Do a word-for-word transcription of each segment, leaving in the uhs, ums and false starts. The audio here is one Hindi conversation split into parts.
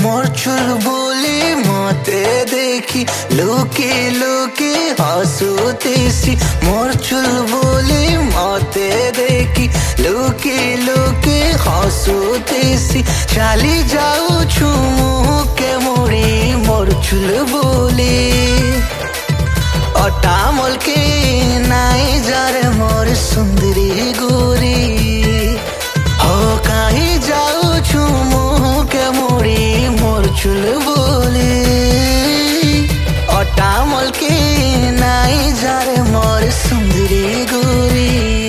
मोर चुल बोली मते देखी लुकी लुकी हसुतेसी मोर चुल बोली मते देखी लुकी लुकी हसुतेसी चाली जाऊछु मुके मोड़ी मोर चुल बोली अटामल के नाई जारे मोर सुंदरी गोरी हो कहीं जाऊछु मुके मोड़ी मोर चुल बोली अटामल के नाई जारे मोर सुंदरी गोरी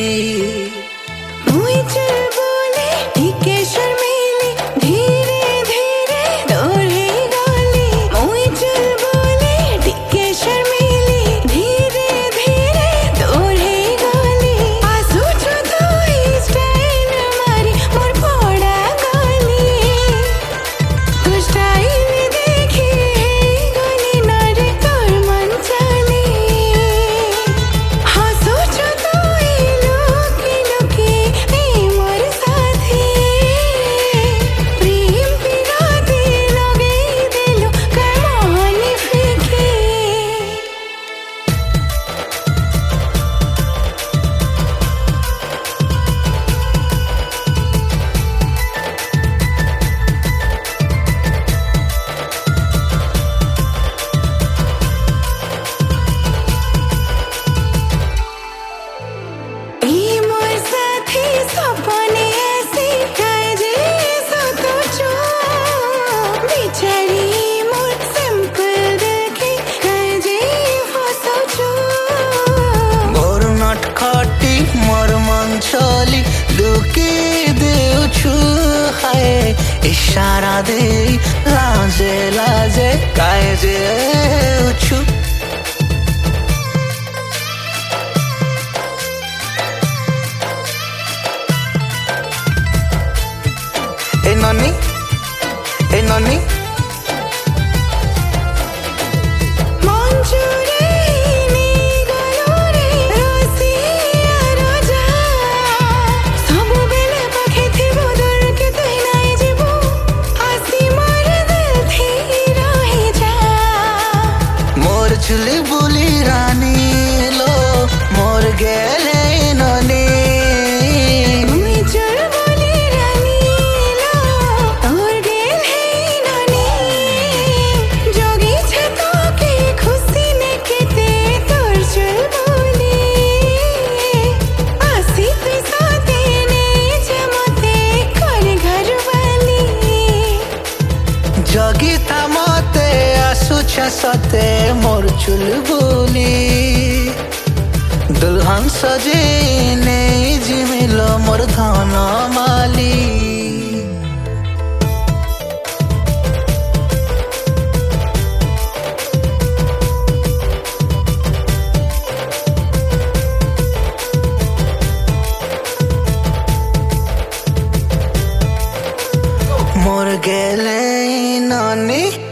चली लुकी देउछु हाय इशारा दे लाजे लाजे काहे जेउछु ए ननी ए ननी चुली बोली रानी लो मोर गेले ननी मुई चुल बोली रानी लो मोर गेले ननी जोगी छे तो के खुशी ने केते तोर चुल बोली आसी तु साथे ने जमते कर घर वाली जोगी था मते आसुछा सते मोर चुल बोली दुल्हन सजे ने जिमिलो मोर धन माली मोर गेले नानी